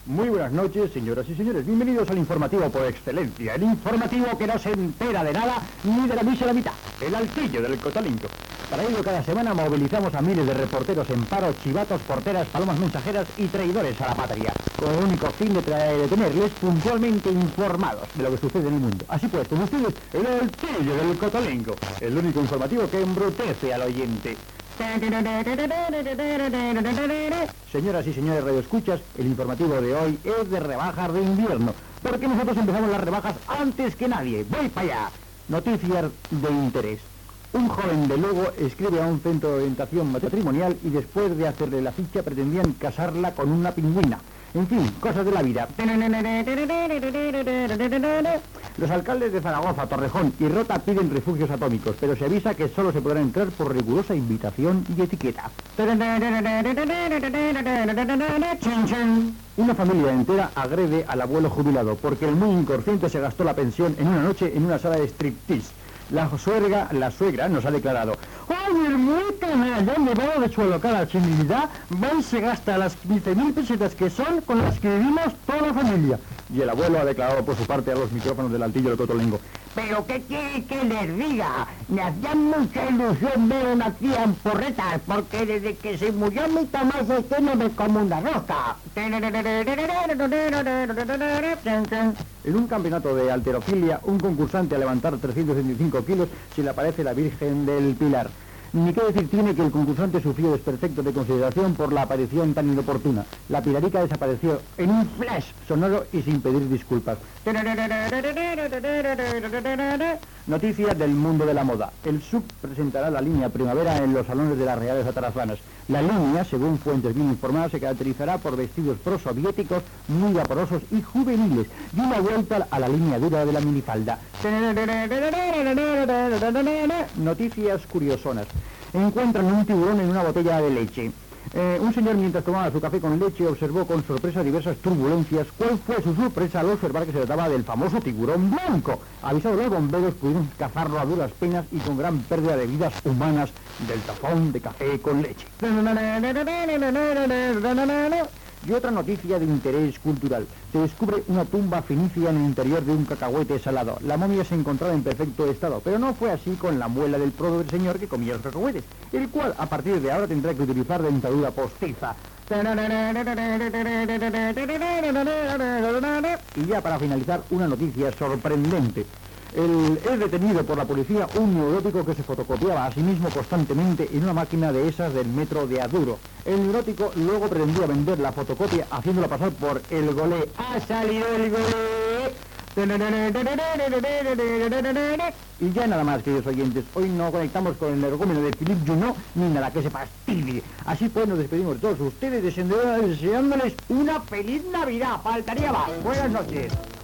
Muy buenas noches, señoras y señores. Bienvenidos al informativo por excelencia. El informativo que no se entera de nada ni de la misa la mitad. El altillo del Cotalinco. Para ello, cada semana movilizamos a miles de reporteros en paro, chivatos, porteras, palomas mensajeras y traidores a la patria, con el único fin de tenerles puntualmente informados de lo que sucede en el mundo. Así pues, con ustedes, el altillo del Cotalinco. El único informativo que embrutece al oyente. Señoras y señores radioescuchas, el informativo de hoy es de rebajas de invierno, porque nosotros empezamos las rebajas antes que nadie. ¡Voy para allá! Noticias de interés. Un joven de Lugo escribe a un centro de orientación matrimonial y después de hacerle la ficha pretendían casarla con una pingüina. En fin, cosas de la vida. Los alcaldes de Zaragoza, Torrejón y Rota piden refugios atómicos, pero se avisa que solo se podrá entrar por rigurosa invitación y etiqueta. Una familia entera agrede al abuelo jubilado porque el muy inconsciente se gastó la pensión en una noche en una sala de striptease. La suegra nos ha declarado: ¡ay, el muy canalla, llevado de su alocada senilidad, va y se gasta las 15.000 pesetas que son con las que vivimos toda la familia! Y el abuelo ha declarado por su parte a los micrófonos del altillo del Cotolengo: ¿pero qué quiere que les diga? Me hacía mucha ilusión ver una tía en porretas, porque desde que se murió mi Tomás este no me como una rosca. En un campeonato de halterofilia, un concursante a levantar 325 kilos se le aparece la Virgen del Pilar. Ni qué decir tiene que el concursante sufrió desperfectos de consideración por la aparición tan inoportuna. La pilarica desapareció en un flash sonoro y sin pedir disculpas. Noticias del mundo de la moda. El SUB presentará la línea primavera en los salones de las Reales Atarazanas. La línea, según fuentes bien informadas, se caracterizará por vestidos prosoviéticos muy vaporosos y juveniles y una vuelta a la línea dura de la minifalda. Noticias curiosonas. Encuentran un tiburón en una botella de leche. Un señor, mientras tomaba su café con leche, observó con sorpresa diversas turbulencias. ¿Cuál fue su sorpresa al observar que se trataba del famoso tiburón blanco? Avisados los bomberos, pudieron cazarlo a duras penas y con gran pérdida de vidas humanas del tazón de café con leche. Y otra noticia de interés cultural. Se descubre una tumba fenicia en el interior de un cacahuete salado. La momia se encontraba en perfecto estado, pero no fue así con la muela del prodo del señor que comía los cacahuetes, el cual a partir de ahora tendrá que utilizar dentadura postiza. Y ya para finalizar, una noticia sorprendente. Es detenido por la policía un neurótico que se fotocopiaba a sí mismo constantemente en una máquina de esas del metro de Aduro. El neurótico luego pretendía vender la fotocopia haciéndola pasar por el golé. ¡Ha salido el golé! Y ya nada más, queridos oyentes. Hoy no conectamos con el energúmeno de Philippe Junot ni nada que se fastidie. Así pues nos despedimos de todos ustedes deseándoles una feliz Navidad. Faltaría más. Buenas noches.